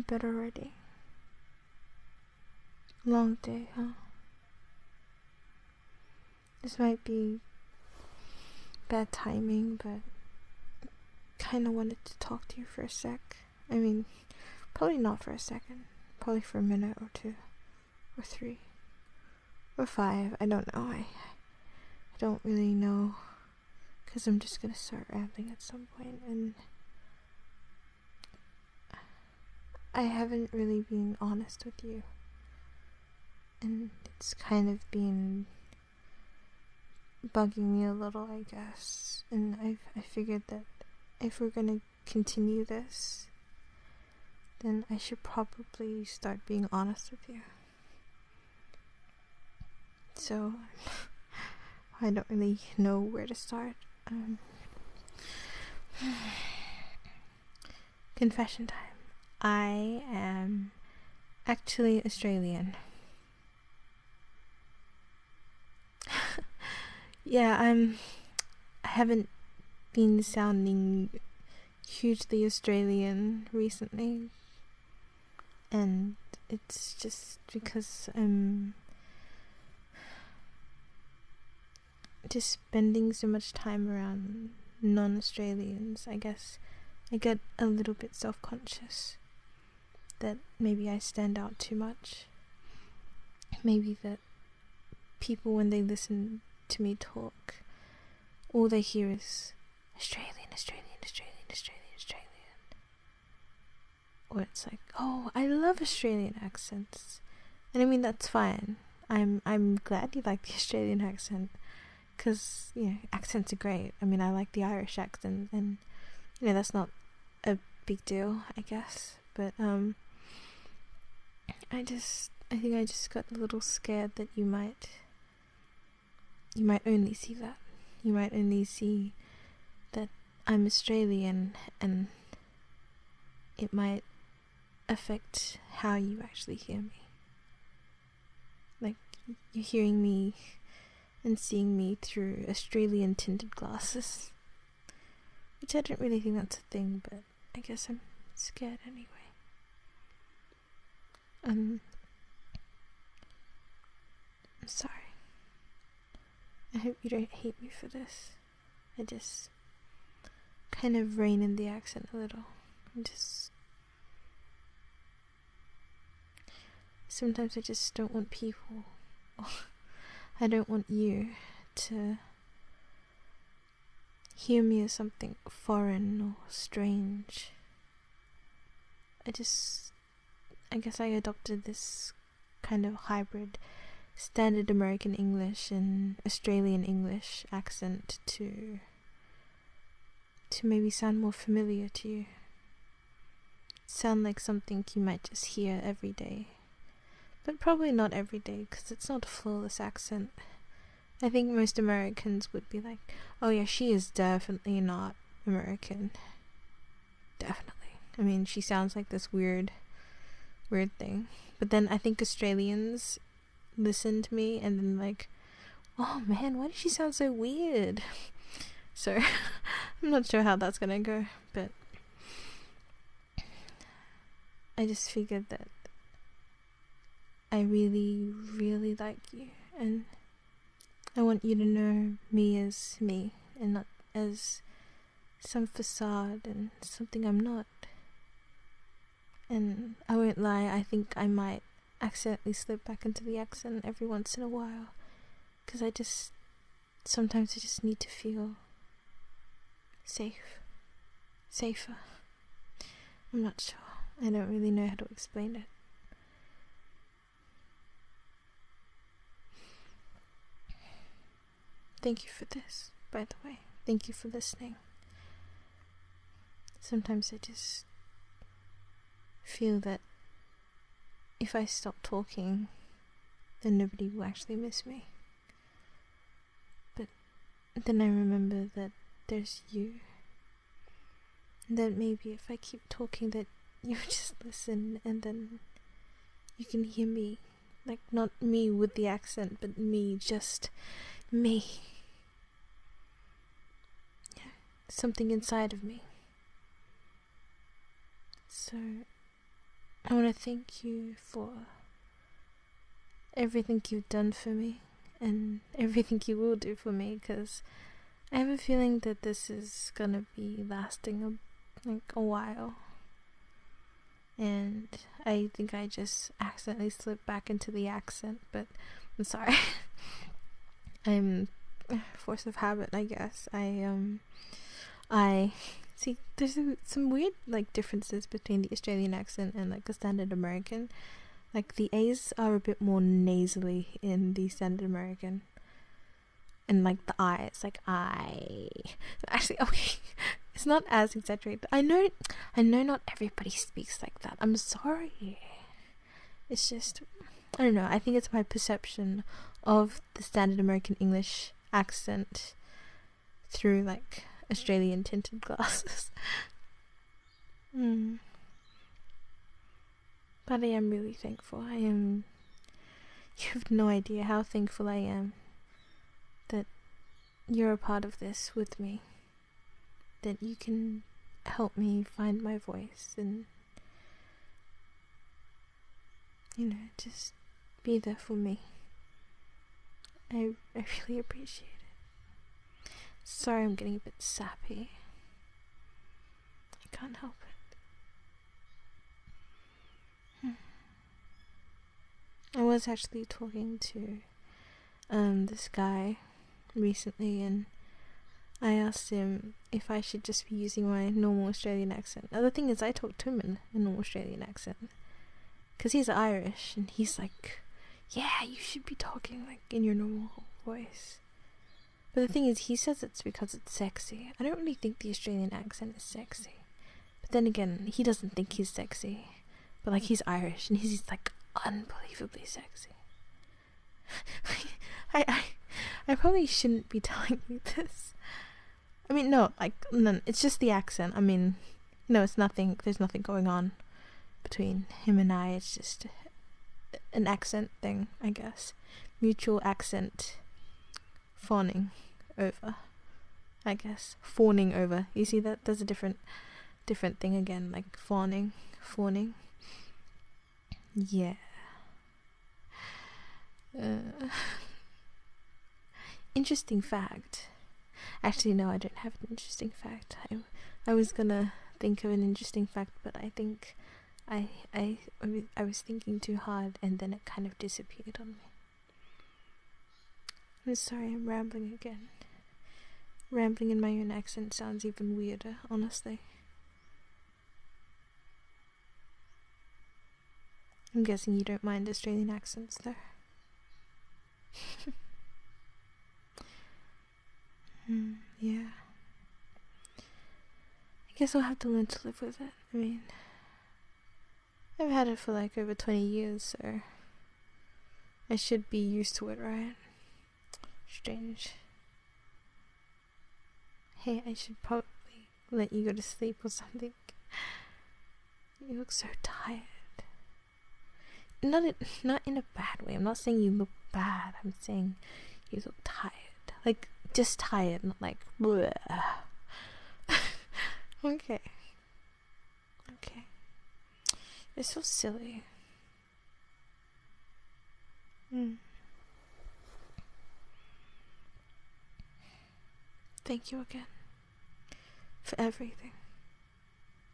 bed already? Long day, huh? This might be bad timing, but kinda wanted to talk to you for a sec. I mean, probably not for a second. Probably for a minute or two. Or 3. Or 5. I don't know. I don't really know. Because I'm just gonna start rambling at some point, and I haven't really been honest with you. And it's kind of been bugging me a little, I guess. And I figured that if we're gonna continue this, then I should probably start being honest with you. So, I don't really know where to start. Confession time. I am actually Australian. Yeah, I haven't been sounding hugely Australian recently, and it's just because I'm just spending so much time around non-Australians. I guess I get a little bit self-conscious that maybe I stand out too much. Maybe that people, when they listen to me talk, all they hear is Australian, Australian, Australian, Australian, Australian. Or it's like, oh, I love Australian accents. And I mean, that's fine. I'm glad you like the Australian accent, because, you know, accents are great. I mean, I like the Irish accent, and, you know, that's not a big deal, I guess. But, I think I just got a little scared that you might only see that. You might only see that I'm Australian, and it might affect how you actually hear me. Like, you're hearing me and seeing me through Australian tinted glasses. Which I don't really think that's a thing, but I guess I'm scared anyway. I'm sorry. I hope you don't hate me for this. I just kind of rein in the accent a little. Sometimes I just don't want people, I don't want you to hear me as something foreign or strange. I guess I adopted this kind of hybrid standard American English and Australian English accent to maybe sound more familiar to you. Sound like something you might just hear every day. But probably not every day, because it's not a flawless accent. I think most Americans would be like, oh yeah, she is definitely not American. Definitely. I mean, she sounds like this weird thing. But then I think Australians listen to me and then like, oh man, why does she sound so weird? So, I'm not sure how that's gonna go, but I just figured that I really, really like you, and I want you to know me as me, and not as some facade and something I'm not. And I won't lie, I think I might accidentally slip back into the accent every once in a while, because sometimes I just need to feel safer. I'm not sure. I don't really know how to explain it. Thank you for this, by the way. Thank you for listening. Sometimes I just feel that if I stop talking, then nobody will actually miss me. But then I remember that there's you. And that maybe if I keep talking, that you just listen, and then you can hear me. Like, not me with the accent, but me, just me. Yeah, something inside of me. So, I want to thank you for everything you've done for me and everything you will do for me, because I have a feeling that this is gonna be lasting a while. And I think I just accidentally slipped back into the accent, but I'm sorry. I'm force of habit, I guess. I see there's some weird like differences between the Australian accent and like the standard American. Like the A's are a bit more nasally in the standard American. And like the I, it's like I. Actually, okay, it's not as exaggerated. I know not everybody speaks like that. I'm sorry. It's just, I don't know. I think it's my perception of the standard American English accent through like Australian tinted glasses. But I am really thankful. You have no idea how thankful I am that you're a part of this with me. That you can help me find my voice and, just be there for me. I really appreciate it. Sorry I'm getting a bit sappy. I can't help it. I was actually talking to this guy recently, and I asked him if I should just be using my normal Australian accent. Now the thing is, I talk to him in a normal Australian accent because he's Irish, and he's like, yeah, you should be talking like in your normal voice. But the thing is, he says it's because it's sexy. I don't really think the Australian accent is sexy. But then again, he doesn't think he's sexy. But like, he's Irish, and he's like unbelievably sexy. I probably shouldn't be telling you this. I mean, no, it's just the accent. I mean, no, it's nothing. There's nothing going on between him and I. It's just an accent thing, I guess. Mutual accent fawning over, I guess. Fawning over. You see that? There's a different thing again, like fawning. Yeah. Interesting fact. Actually, no, I don't have an interesting fact. I was gonna think of an interesting fact, but I think I was thinking too hard, and then it kind of disappeared on me. I'm sorry, I'm rambling again. Rambling in my own accent sounds even weirder, honestly. I'm guessing you don't mind Australian accents, though. Yeah. I guess I'll have to learn to live with it. I mean, I've had it for like over 20 years, so I should be used to it, right? Strange. Hey, I should probably let you go to sleep or something. You look so tired. Not in a bad way. I'm not saying you look bad. I'm saying you look tired. Like, just tired, not like bleh. Okay. You're so silly. Thank you again for everything.